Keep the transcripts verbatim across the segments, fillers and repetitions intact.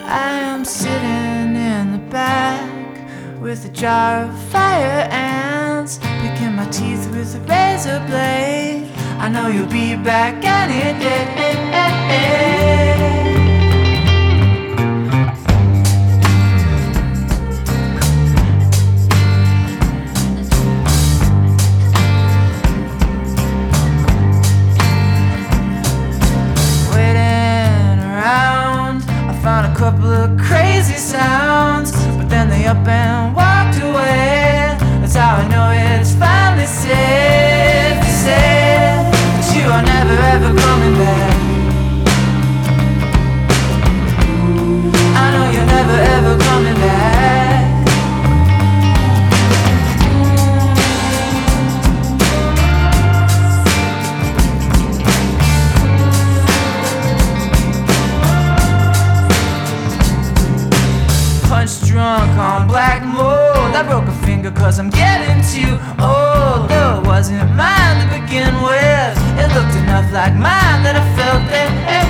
I am sitting in the back with a jar of fire ants, picking my teeth with a razor blade. I know you'll be back any day. Found a couple of crazy sounds, but then they up and walked away. That's how I know it's finally safe to say that you are never ever coming back. I know you're never ever coming back. Drunk on black mold, I broke a finger cause I'm getting too old. Though it wasn't mine to begin with, it looked enough like mine that I felt it.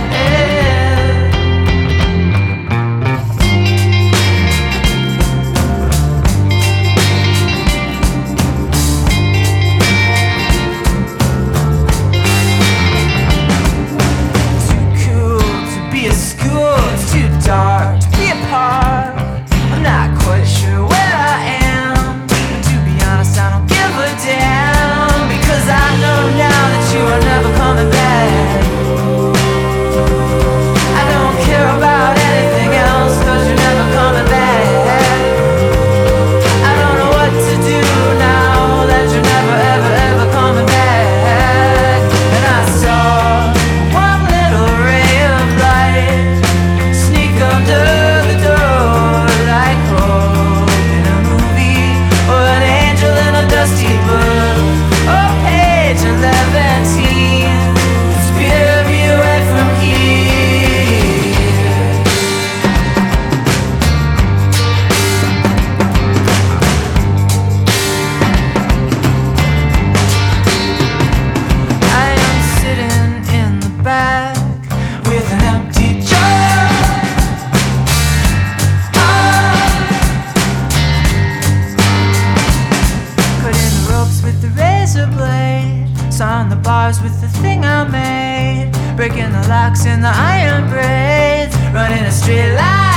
Too cool to be a school, it's too dark to be apart. Not quite sure where I am, but to be honest I don't give a damn, because I know now that you are never coming back. I don't care about anything else, cause you're never coming back. I don't know what to do now that you're never ever ever coming back. And I saw one little ray of light sneak under the door, like hope in a movie or an angel in a dusty book. Oh, page eleven, steer me away from here. I am sitting in the back with an empty jar. With the razor blade, sawing the bars with the thing I made, breaking the locks in the iron braids, running a straight line.